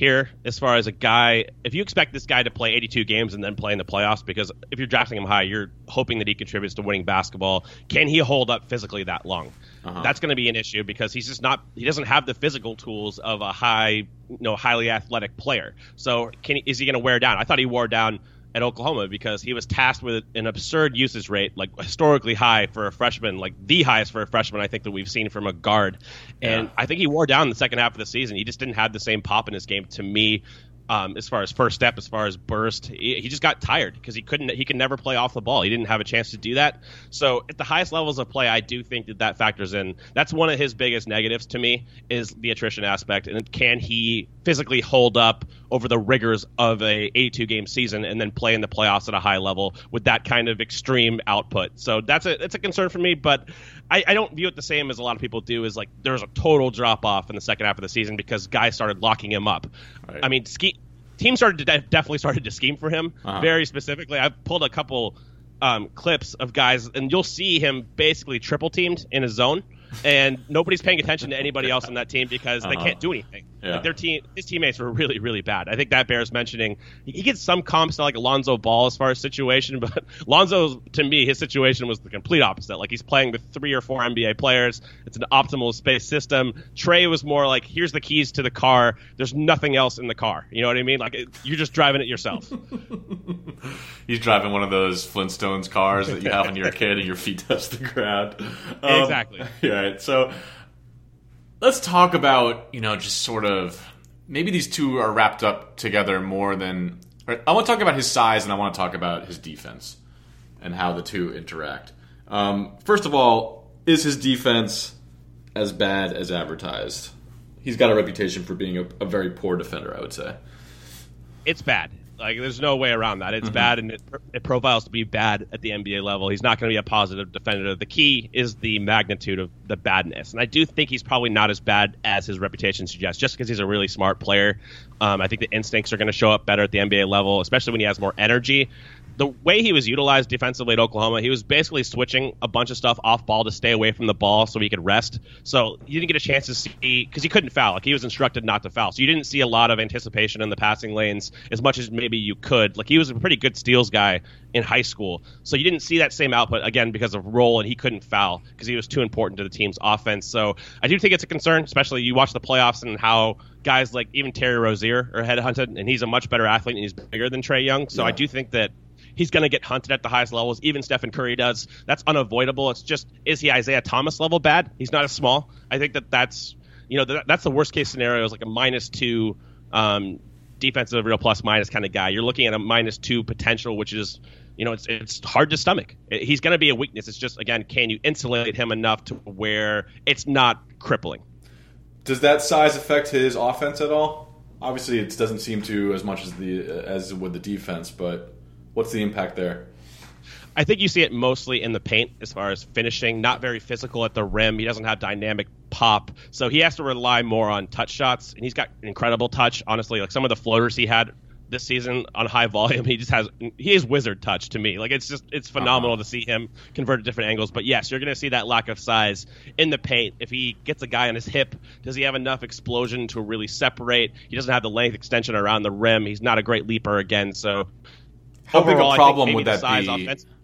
here as far as a guy. If you expect this guy to play 82 games and then play in the playoffs, because if you're drafting him high, you're hoping that he contributes to winning basketball. Can he hold up physically that long? That's going to be an issue because he's just not. He doesn't have the physical tools of a highly athletic player. So is he going to wear down? I thought he wore down at Oklahoma because he was tasked with an absurd usage rate, like historically high for a freshman, like the highest for a freshman I think that we've seen from a guard. And I think he wore down in the second half of the season. He just didn't have the same pop in his game to me. As far as first step, as far as burst, he just got tired because he could never play off the ball. He didn't have a chance to do that. So at the highest levels of play, I do think that factors in. That's one of his biggest negatives to me is the attrition aspect. And can he physically hold up over the rigors of a 82-game season and then play in the playoffs at a high level with that kind of extreme output? So it's a concern for me, but I don't view it the same as a lot of people do, is like there's a total drop-off in the second half of the season because guys started locking him up. Right. I mean, teams definitely started to scheme for him very specifically. I've pulled a couple clips of guys, and you'll see him basically triple-teamed in his zone, and nobody's paying attention to anybody else on that team because they can't do anything. Yeah. Like his teammates were really, really bad. I think that bears mentioning. He gets some comps to like Lonzo Ball as far as situation, but Lonzo, to me, his situation was the complete opposite. Like he's playing with 3 or 4 NBA players. It's an optimal space system. Trey was more like, here's the keys to the car. There's nothing else in the car. You know what I mean? Like you're just driving it yourself. He's driving one of those Flintstones cars that you have when you're a kid and your feet touch the ground. Exactly. Yeah. So let's talk about, just sort of maybe these two are wrapped up together more than. I want to talk about his size and I want to talk about his defense and how the two interact. First of all, is his defense as bad as advertised? He's got a reputation for being a very poor defender, I would say. It's bad. Like, there's no way around that. It's bad, and it profiles to be bad at the NBA level. He's not going to be a positive defender. The key is the magnitude of the badness. And I do think he's probably not as bad as his reputation suggests, just because he's a really smart player. I think the instincts are going to show up better at the NBA level, especially when he has more energy. The way he was utilized defensively at Oklahoma, he was basically switching a bunch of stuff off ball to stay away from the ball so he could rest. So you didn't get a chance to see, because he couldn't foul. Like, he was instructed not to foul. So you didn't see a lot of anticipation in the passing lanes as much as maybe you could. Like, he was a pretty good steals guy in high school. So you didn't see that same output, again, because of role, and he couldn't foul because he was too important to the team's offense. So I do think it's a concern, especially you watch the playoffs and how guys like even Terry Rozier are headhunted, and he's a much better athlete and he's bigger than Trae Young. So I do think that he's going to get hunted at the highest levels. Even Stephen Curry does. That's unavoidable. It's just, is he Isaiah Thomas level bad? He's not as small. I think that's that's the worst case scenario, is like a -2 defensive real plus minus kind of guy. You're looking at a -2 potential, which is, it's hard to stomach. He's going to be a weakness. It's just, again, can you insulate him enough to where it's not crippling? Does that size affect his offense at all? Obviously, it doesn't seem to as much as with the defense, but what's the impact there? I think you see it mostly in the paint as far as finishing, not very physical at the rim. He doesn't have dynamic pop, so he has to rely more on touch shots, and he's got incredible touch, honestly. Like, some of the floaters he had this season on high volume, he is wizard touch to me. Like, it's phenomenal to see him convert at different angles. But yes, you're going to see that lack of size in the paint. If he gets a guy on his hip, does he have enough explosion to really separate? He doesn't have the length extension around the rim. He's not a great leaper again, so how big a problem would that be?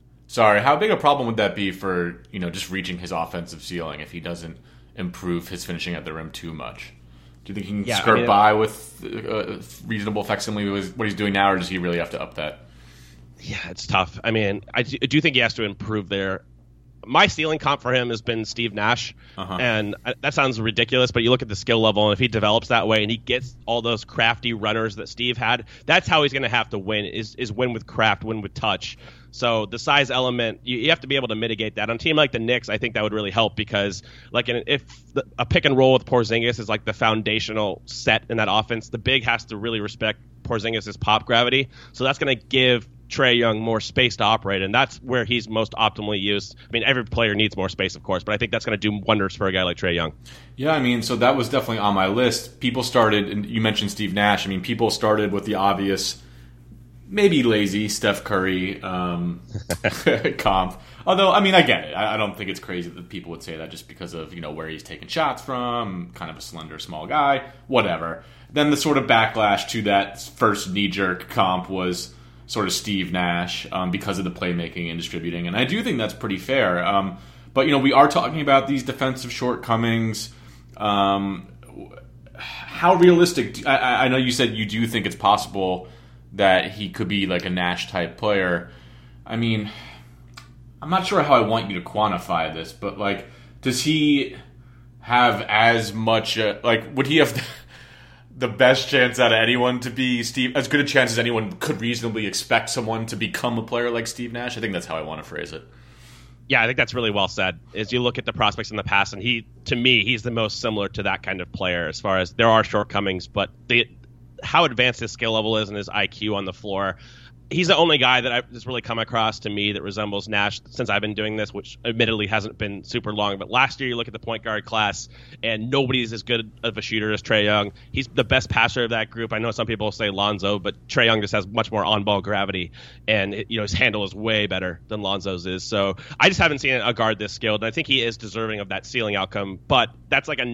How big a problem would that be for, just reaching his offensive ceiling if he doesn't improve his finishing at the rim too much? Do you think he can skirt by with reasonable facsimile with what he's doing now, or does he really have to up that? Yeah, it's tough. I mean, I do think he has to improve there. My ceiling comp for him has been Steve Nash, and that sounds ridiculous, but you look at the skill level, and if he develops that way and he gets all those crafty runners that Steve had, that's how he's going to have to win, is win with craft, win with touch. So the size element, you have to be able to mitigate that. On a team like the Knicks, I think that would really help, because if a pick and roll with Porzingis is like the foundational set in that offense, the big has to really respect Porzingis' pop gravity. So that's going to give Trae Young more space to operate, and that's where he's most optimally used. I mean, every player needs more space, of course, but I think that's going to do wonders for a guy like Trae Young. Yeah, I mean, so that was definitely on my list. People started, and you mentioned Steve Nash. I mean, people started with the obvious maybe lazy Steph Curry comp. Although, I mean, I get it. I don't think it's crazy that people would say that just because of, where he's taking shots from, kind of a slender, small guy, whatever. Then the sort of backlash to that first knee-jerk comp was sort of Steve Nash because of the playmaking and distributing. And I do think that's pretty fair. But, we are talking about these defensive shortcomings. How realistic... I know you said you do think it's possible that he could be like a Nash-type player. I mean... I'm not sure how I want you to quantify this, but, does he have as much... would he have the best chance out of anyone to be as good a chance as anyone could reasonably expect someone to become a player like Steve Nash? I think that's how I want to phrase it. Yeah, I think that's really well said. As you look at the prospects in the past, and to me, he's the most similar to that kind of player as far as there are shortcomings, but how advanced his skill level is and his IQ on the floor... He's the only guy that has really come across to me that resembles Nash since I've been doing this, which admittedly hasn't been super long. But last year, you look at the point guard class, and nobody's as good of a shooter as Trae Young. He's the best passer of that group. I know some people say Lonzo, but Trae Young just has much more on-ball gravity, and his handle is way better than Lonzo's is. So I just haven't seen a guard this skilled, and I think he is deserving of that ceiling outcome. But that's like a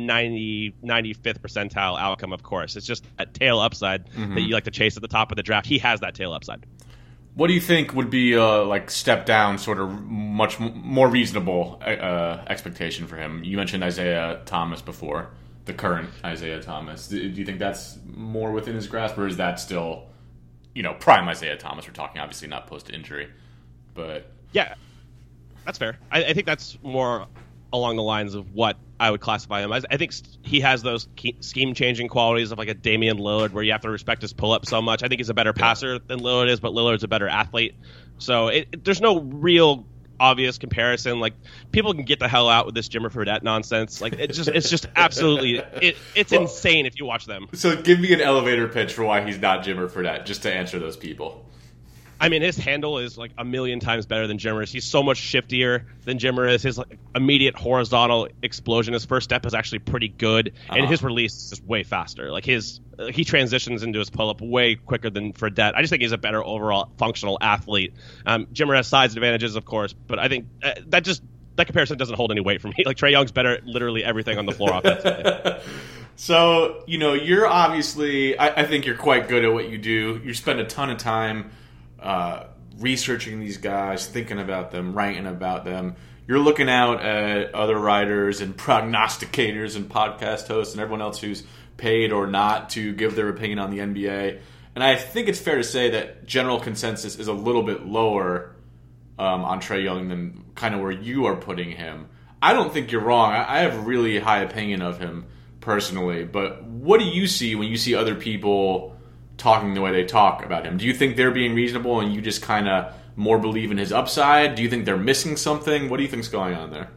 95th percentile outcome, of course. It's just that tail upside that you like to chase at the top of the draft. He has that tail upside. What do you think would be a step down, sort of much more reasonable expectation for him? You mentioned Isaiah Thomas before, the current Isaiah Thomas. Do you think that's more within his grasp, or is that still, prime Isaiah Thomas? We're talking obviously not post-injury, but yeah, that's fair. I think that's more along the lines of what I would classify him as. I think he has those scheme-changing qualities of like a Damian Lillard where you have to respect his pull-up so much. I think he's a better passer than Lillard is, but Lillard's a better athlete. So there's no real obvious comparison. Like, people can get the hell out with this Jimmer Fredette nonsense. Like, it's just absolutely it's insane if you watch them. So give me an elevator pitch for why he's not Jimmer Fredette, just to answer those people. I mean, his handle is like a million times better than Jimmer's. He's so much shiftier than Jimmer is. His immediate horizontal explosion, his first step is actually pretty good, and his release is just way faster. Like he transitions into his pull-up way quicker than Fredette. I just think he's a better overall functional athlete. Jimmer has size advantages, of course, but I think that comparison doesn't hold any weight for me. Like, Trae Young's better at literally everything on the floor offensively. So, you're obviously, I think you're quite good at what you do. You spend a ton of time researching these guys, thinking about them, writing about them. You're looking out at other writers and prognosticators and podcast hosts and everyone else who's paid or not to give their opinion on the NBA. And I think it's fair to say that general consensus is a little bit lower on Trae Young than kind of where you are putting him. I don't think you're wrong. I have a really high opinion of him personally. But what do you see when you see other people talking the way they talk about him? Do you think they're being reasonable and you just kind of more believe in his upside? Do you think they're missing something? What do you think's going on there?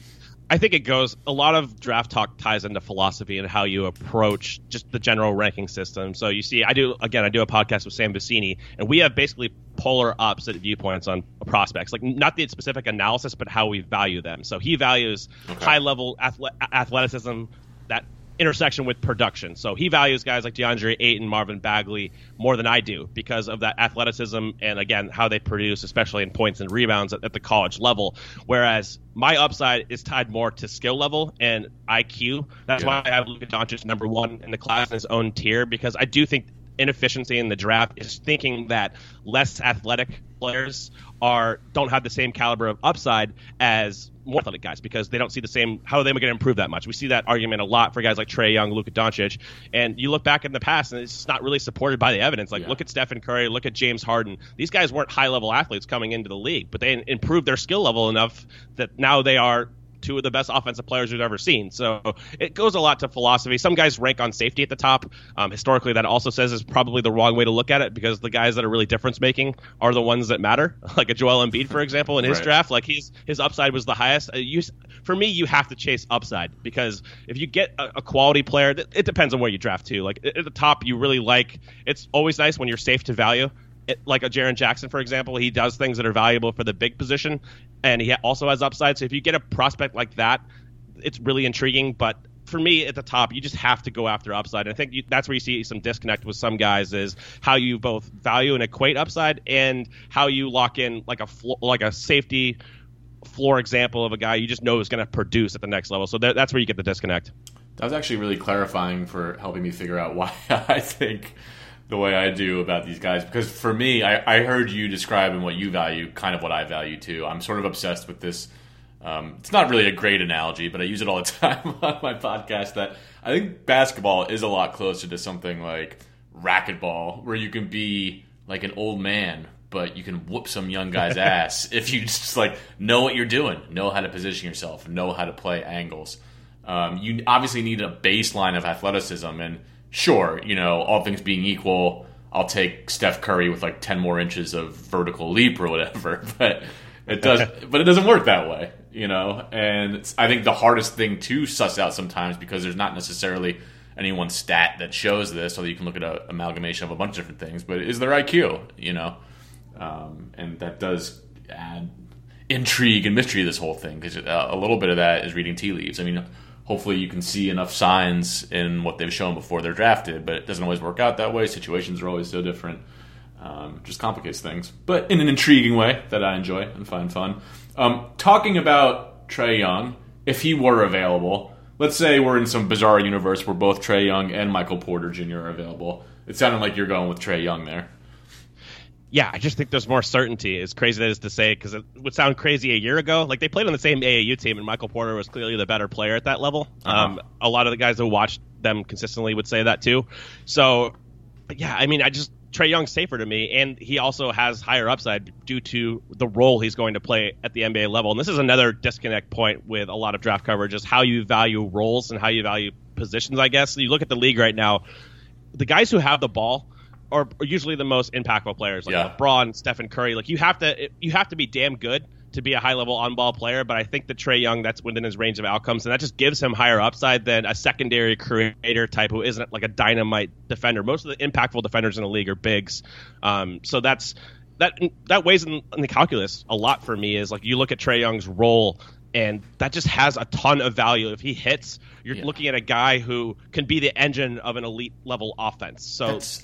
I think a lot of draft talk ties into philosophy and how you approach just the general ranking system. So you see, I do a podcast with Sam Vecini, and we have basically polar opposite viewpoints on prospects. Like, not the specific analysis, but how we value them. So he values high-level athleticism, that intersection with production. So he values guys like DeAndre Ayton, Marvin Bagley more than I do because of that athleticism and, again, how they produce, especially in points and rebounds at the college level. Whereas my upside is tied more to skill level and IQ. That's why I have Luka Doncic number one in the class in his own tier, because I do think inefficiency in the draft is thinking that less athletic players don't have the same caliber of upside as more athletic guys, because they don't see the same. How are they going to improve that much? We see that argument a lot for guys like Trae Young, Luka Doncic, and you look back in the past and it's just not really supported by the evidence. Look at Stephen Curry, look at James Harden. These guys weren't high-level athletes coming into the league, but they improved their skill level enough that now they are two of the best offensive players we've ever seen. So it goes a lot to philosophy. Some guys rank on safety at the top. Historically, that also says is probably the wrong way to look at it, because the guys that are really difference-making are the ones that matter. Like a Joel Embiid, for example, in his draft, like his upside was the highest. For me, you have to chase upside, because if you get a quality player, it depends on where you draft too. Like at the top, you really like. It's always nice when you're safe to value. Like a Jaren Jackson, for example, he does things that are valuable for the big position, and he also has upside. So if you get a prospect like that, it's really intriguing. But for me at the top, you just have to go after upside. And I think that's where you see some disconnect with some guys is how you both value and equate upside and how you lock in like a safety floor example of a guy you just know is going to produce at the next level. So that's where you get the disconnect. That was actually really clarifying for helping me figure out why I think the way I do about these guys. Because for me, I heard you describing what you value, kind of what I value too. I'm sort of obsessed with this. It's not really a great analogy, but I use it all the time on my podcast, that I think basketball is a lot closer to something like racquetball, where you can be like an old man, but you can whoop some young guy's ass if you just like know what you're doing, know how to position yourself, know how to play angles. You obviously need a baseline of athleticism, and sure, all things being equal, I'll take Steph Curry with like 10 more inches of vertical leap or whatever, but it doesn't work that way, and I think the hardest thing to suss out sometimes, because there's not necessarily any one stat that shows this, although you can look at an amalgamation of a bunch of different things, but is their IQ, and that does add intrigue and mystery to this whole thing, because a little bit of that is reading tea leaves. I mean, hopefully you can see enough signs in what they've shown before they're drafted, but it doesn't always work out that way. Situations are always so different. Just complicates things, but in an intriguing way that I enjoy and find fun. Talking about Trae Young, if he were available, let's say we're in some bizarre universe where both Trae Young and Michael Porter Jr. are available. It sounded like you're going with Trae Young there. Yeah, I just think there's more certainty, as crazy that is to say, because it would sound crazy a year ago. Like, they played on the same AAU team, and Michael Porter was clearly the better player at that level. A lot of the guys who watched them consistently would say that too. So, yeah, I mean, Trae Young's safer to me, and he also has higher upside due to the role he's going to play at the NBA level. And this is another disconnect point with a lot of draft coverage, is how you value roles and how you value positions, I guess. So you look at the league right now, the guys who have the ball are usually the most impactful players, like LeBron, Stephen Curry. Like, you have to be damn good to be a high-level on-ball player, but I think that Trae Young, that's within his range of outcomes, and that just gives him higher upside than a secondary creator type who isn't like a dynamite defender. Most of the impactful defenders in the league are bigs. So that weighs in the calculus a lot for me, is like you look at Trae Young's role, and that just has a ton of value. If he hits, you're looking at a guy who can be the engine of an elite level offense. So that's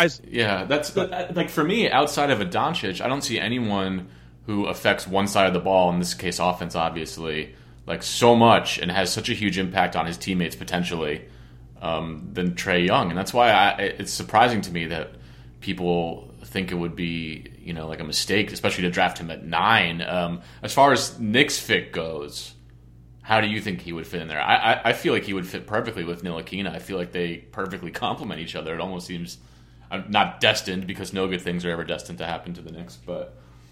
like, for me, outside of a Doncic, I don't see anyone who affects one side of the ball, in this case offense obviously, like so much and has such a huge impact on his teammates potentially than Trae Young. And that's why it's surprising to me that people think it would be like a mistake, especially to draft him at 9. As far as Knicks fit goes, how do you think he would fit in there? I feel like he would fit perfectly with Ntilikina. I feel like they perfectly complement each other. It almost seems, not destined, because no good things are ever destined to happen to the Knicks, but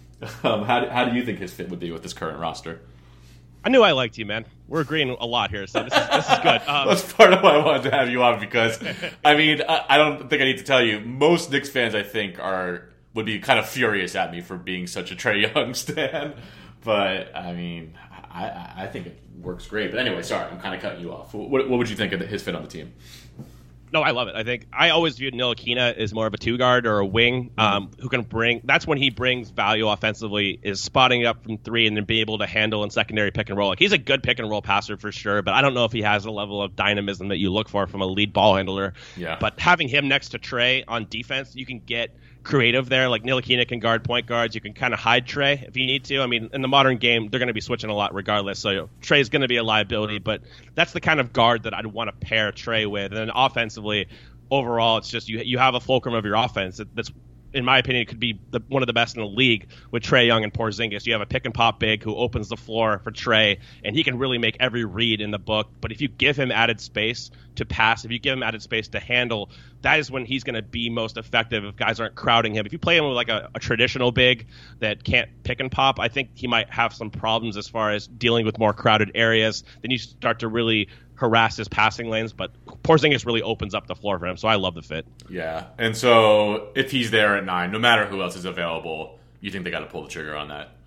how do you think his fit would be with this current roster? I knew I liked you, man. We're agreeing a lot here, so this is good. That's part of why I wanted to have you on, because, I mean, I don't think I need to tell you, most Knicks fans, I think, would be kind of furious at me for being such a Trae Young stan. But, I mean, I think it works great. But anyway, sorry, I'm kind of cutting you off. What would you think of his fit on the team? No, I love it. I always viewed Ntilikina as more of a 2-guard or a wing who can bring – that's when he brings value offensively, is spotting up from 3 and then being able to handle in secondary pick and roll. Like, he's a good pick and roll passer for sure, but I don't know if he has the level of dynamism that you look for from a lead ball handler. Yeah. But having him next to Trae on defense, you can get creative there. Like, Ntilikina can guard point guards. You can kind of hide Trae if you need to. I mean, in the modern game, they're going to be switching a lot regardless, so Trae's going to be a liability, but that's the kind of guard that I'd want to pair Trae with. And then offensively, overall, it's just you have a fulcrum of your offense that's, in my opinion, it could be one of the best in the league with Trae Young and Porzingis. You have a pick and pop big who opens the floor for Trae, and he can really make every read in the book. But if you give him added space to pass, if you give him added space to handle, that is when he's going to be most effective if guys aren't crowding him. If you play him with like a traditional big that can't pick and pop, I think he might have some problems as far as dealing with more crowded areas. Then you start to really harass his passing lanes, but Porzingis really opens up the floor for him, so I love the fit. Yeah, and so if he's there at 9, no matter who else is available, you think they got to pull the trigger on that?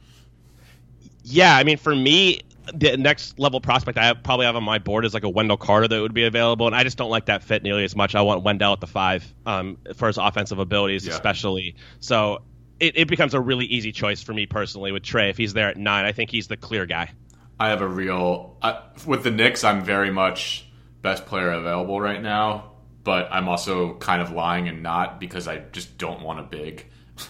Yeah, I mean, for me, the next level prospect I probably have on my board is like a Wendell Carter that would be available, and I just don't like that fit nearly as much. I want Wendell at the 5 for his offensive abilities, especially. So it becomes a really easy choice for me personally with Trae. If he's there at 9, I think he's the clear guy. I have a real with the Knicks, I'm very much best player available right now, but I'm also kind of lying and not because I just don't want a big.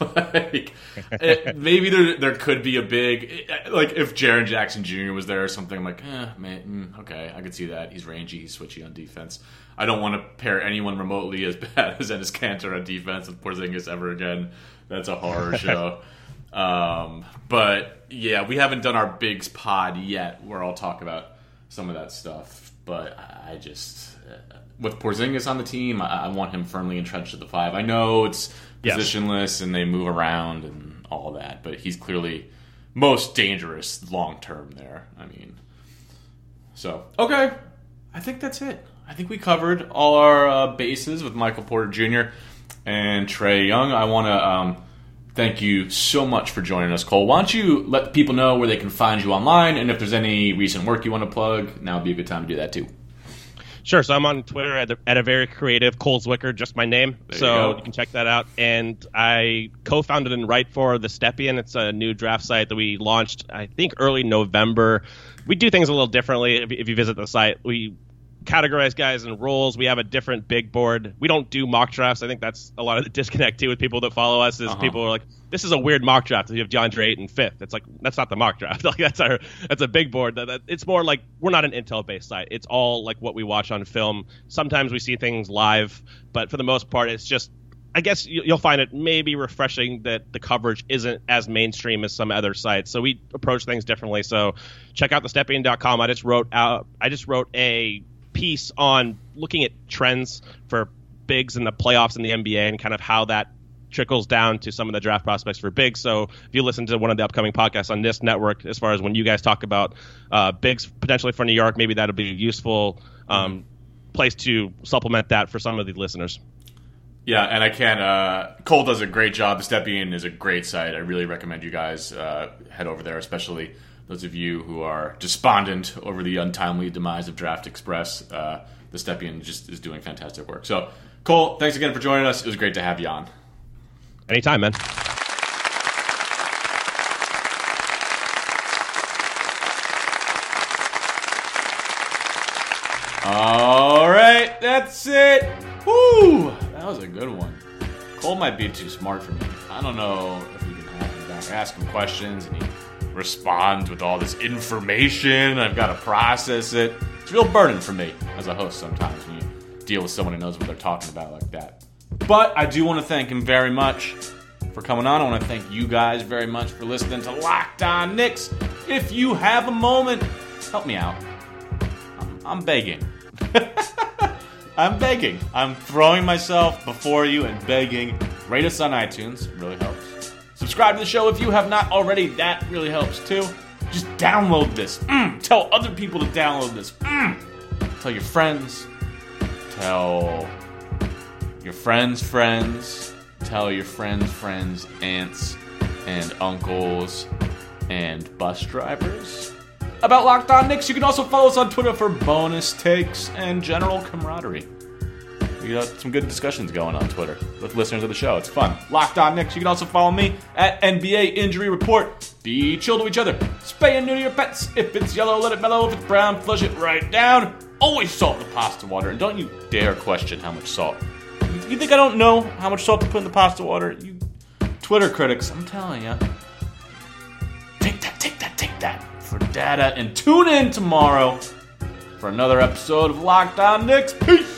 Maybe there could be a big, like if Jaren Jackson Jr. was there or something. I'm like, man, okay, I could see that. He's rangy, he's switchy on defense. I don't want to pair anyone remotely as bad as Enes Kanter on defense with Porzingis ever again. That's a horror show. But yeah, we haven't done our bigs pod yet where I'll talk about some of that stuff. But I just, with Porzingis on the team, I want him firmly entrenched at the 5. I know it's positionless and they move around and all that, but he's clearly most dangerous long term there. I mean, so okay, I think that's it. I think we covered all our bases with Michael Porter Jr. and Trae Young. I want to thank you so much for joining us, Cole. Why don't you let people know where they can find you online, and if there's any recent work you want to plug, now would be a good time to do that too. Sure. So I'm on Twitter at a very creative Cole Zwicker, just my name. So you can check that out. And I co-founded and write for The Stepien. It's a new draft site that we launched, I think, early November. We do things a little differently. If you visit the site, we categorize guys in roles. We have a different big board. We don't do mock drafts. I think that's a lot of the disconnect too with people that follow us is people are like, this is a weird mock draft. You have DeAndre Ayton 5th. It's like, that's not the mock draft. Like that's a big board. It's more like we're not an intel based site. It's all like what we watch on film. Sometimes we see things live, but for the most part, it's just, I guess you'll find it maybe refreshing that the coverage isn't as mainstream as some other sites. So we approach things differently. So check out thestepien.com. I just wrote a piece on looking at trends for bigs in the playoffs in the NBA and kind of how that trickles down to some of the draft prospects for bigs. So if you listen to one of the upcoming podcasts on this network, as far as when you guys talk about bigs potentially for New York, maybe that'll be a useful place to supplement that for some of the listeners. Yeah, and I can't. Cole does a great job. The Stepien is a great site. I really recommend you guys head over there, especially those of you who are despondent over the untimely demise of Draft Express. The Stepien just is doing fantastic work. So, Cole, thanks again for joining us. It was great to have you on. Anytime, man. All right, that's it. Woo! That was a good one. Cole might be too smart for me. I don't know if we can have him back. Ask him questions and he responds with all this information. I've got to process it. It's a real burden for me as a host sometimes when you deal with someone who knows what they're talking about like that. But I do want to thank him very much for coming on. I want to thank you guys very much for listening to Locked On Knicks. If you have a moment, help me out. I'm begging. I'm begging. I'm throwing myself before you and begging. Rate us on iTunes. It really helps. Subscribe to the show if you have not already. That really helps too. Just download this. Tell other people to download this. Tell your friends. Tell your friends' friends. Tell your friends' friends, aunts and uncles and bus drivers about Locked On Knicks. You can also follow us on Twitter for bonus takes and general camaraderie. We got some good discussions going on Twitter with listeners of the show. It's fun. Locked On Knicks. You can also follow me at NBA Injury Report. Be chill to each other. Spay and neuter your pets. If it's yellow, let it mellow. If it's brown, flush it right down. Always salt the pasta water. And don't you dare question how much salt. You think I don't know how much salt to put in the pasta water? You Twitter critics, I'm telling you. Take that for data. And tune in tomorrow for another episode of Locked On Knicks. Peace!